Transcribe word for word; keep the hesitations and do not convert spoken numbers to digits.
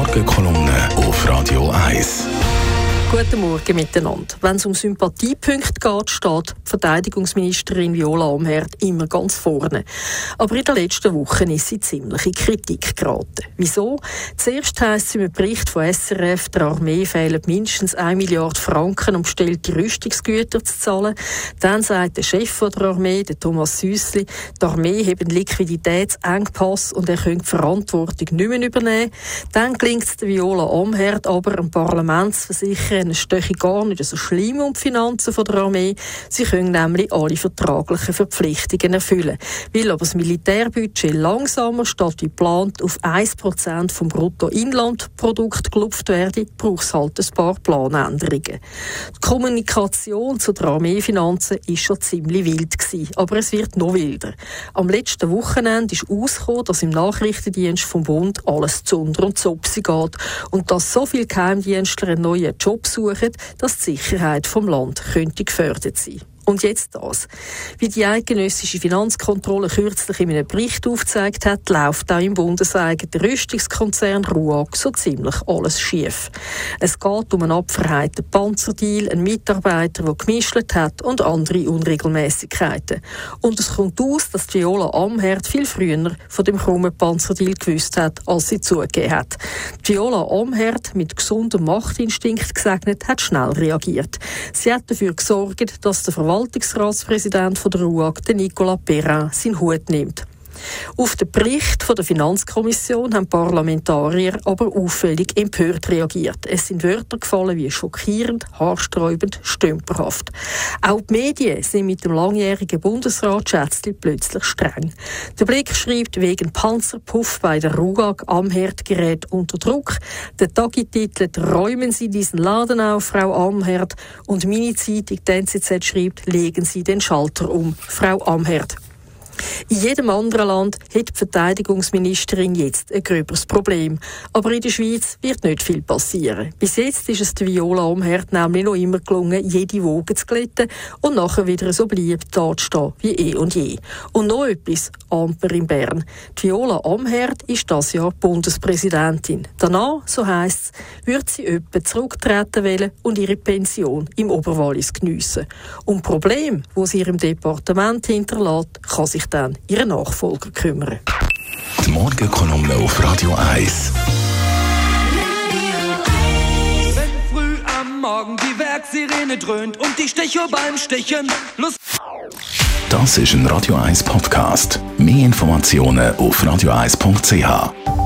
Morgenkolumne auf Radio eins. Guten Morgen miteinander. Wenn es um Sympathiepunkte geht, steht die Verteidigungsministerin Viola Amherd immer ganz vorne. Aber in den letzten Wochen ist sie ziemlich in Kritik geraten. Wieso? Zuerst heisst es im Bericht von S R F, der Armee fehlen mindestens eine Milliarde Franken, um bestellte Rüstungsgüter zu zahlen. Dann sagt der Chef der Armee, der Thomas Süssli, die Armee habe einen Liquiditätsengpass und er könne die Verantwortung nicht mehr übernehmen. Dann gelingt es der Viola Amherd aber, im Parlament zu versichern, es stehe gar nicht so schlimm um die Finanzen der Armee. Sie können nämlich alle vertraglichen Verpflichtungen erfüllen. Weil aber das Militärbudget langsamer statt wie geplant auf ein Prozent vom Bruttoinlandprodukt gelupft werde, braucht es halt ein paar Planänderungen. Die Kommunikation zu den Armeefinanzen war schon ziemlich wild gewesen, aber es wird noch wilder. Am letzten Wochenende ist herausgekommen, dass im Nachrichtendienst vom Bund alles zunder und zopsi geht und dass so viele Geheimdienstler einen neuen Job suchen, dass die Sicherheit vom Land könnte gefährdet sein. Und jetzt das. Wie die eidgenössische Finanzkontrolle kürzlich in einem Bericht aufgezeigt hat, läuft auch im bundeseigenen Rüstungskonzern RUAG so ziemlich alles schief. Es geht um einen abverheiten Panzerdeal, einen Mitarbeiter, der gemischt hat und andere Unregelmäßigkeiten. Und es kommt aus, dass Viola Amherd viel früher von dem krummen Panzerdeal gewusst hat, als sie zugegeben hat. Viola Amherd, mit gesundem Machtinstinkt gesegnet, hat schnell reagiert. Sie hat dafür gesorgt, dass der Verwaltungsratspräsident von der RUAG, der Nicolas Perrin, seinen Hut nimmt. Auf den Bericht von der Finanzkommission haben Parlamentarier aber auffällig empört reagiert. Es sind Wörter gefallen wie schockierend, haarsträubend, stümperhaft. Auch die Medien sind mit dem langjährigen Bundesrat Schätzli plötzlich streng. Der Blick schreibt wegen Panzerpuff bei der RUAG Amherd gerät unter Druck. Der Tagi titelt «Räumen Sie diesen Laden auf, Frau Amherd». Und meine Zeitung, die N Z Z, schreibt «Legen Sie den Schalter um, Frau Amherd». In jedem anderen Land hat die Verteidigungsministerin jetzt ein gröberes Problem. Aber in der Schweiz wird nicht viel passieren. Bis jetzt ist es der Viola Amherd nämlich noch immer gelungen, jede Woge zu glätten und nachher wieder so beliebt dazustehen wie eh und je. Und noch etwas, Amper in Bern. Die Viola Amherd ist dieses Jahr Bundespräsidentin. Danach, so heisst es, wird sie öppe zurücktreten wollen und ihre Pension im Oberwallis geniessen. Um Probleme, die sie ihrem Departement hinterlässt, kann sich dann ihre Nachfolger kümmern. Die Morgenkolumne auf Radio eins. Wenn früh am Morgen die Werksirene dröhnt und die Stecher beim Stechen Lust. Das ist ein Radio eins Podcast. Mehr Informationen auf radio eins punkt c h.